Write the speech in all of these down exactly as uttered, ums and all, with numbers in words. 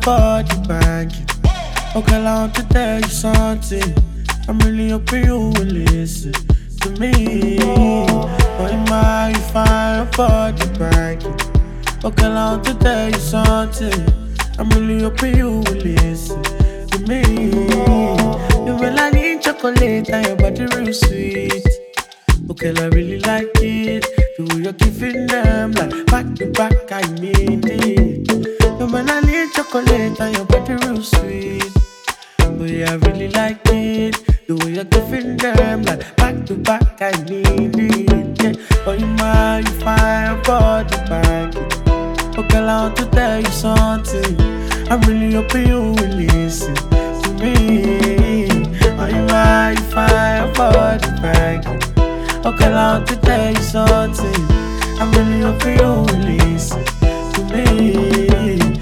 body banging. Oh girl, I want to tell you something. I'm really hoping you will listen to me. Oh, in my you find your body banging. Oh girl, I want to tell you something. I'm really hoping you will listen to me. You will I need chocolate and your body real sweet. Okay, I really like it. The way you're giving them like back to back, I need it. You will I need chocolate and your body real sweet. Oh yeah, I really like it. The way you're giving them like back to back, I need it. Yeah. Oh, you my, you find your body back. Oh girl, I want to tell you something. I'm really hoping you will listen to me. Oh, you my, you find your body back. Oh girl, I want to tell you something. I'm really hoping you will listen to me.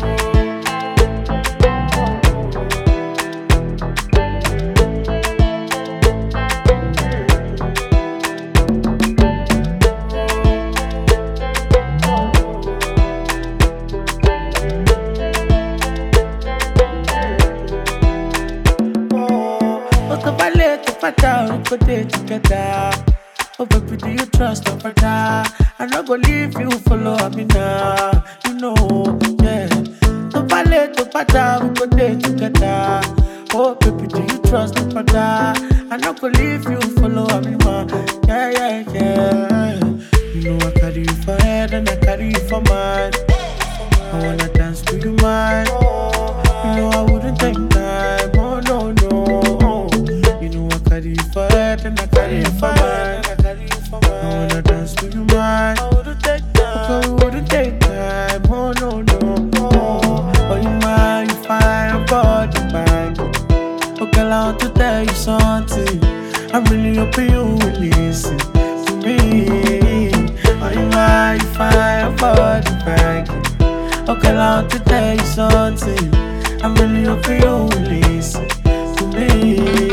Pata, we go there together. Oh baby, do you trust a brother? I'm not gonna leave you, follow me now. You know, yeah. To ballet, to pata, we go there together. Oh baby, do you trust a brother? I'm not gonna leave you, follow me now. Yeah, yeah, yeah. You know I carry you for head and I carry you for mind. I wanna dance to you, man. You know I wouldn't take time. Oh no, no. You know I carry you for head and I carry you for mind. I wanna dance to you, man. I wouldn't take time. So we wouldn't take time. Oh no, no. Oh, you man, you find your body bang. Oh girl, I want to tell you something. I'm really hoping you will listen to me. Oh, you man, you find your body bang. Oh girl, I want to tell you something. I'm really hoping you will listen to me.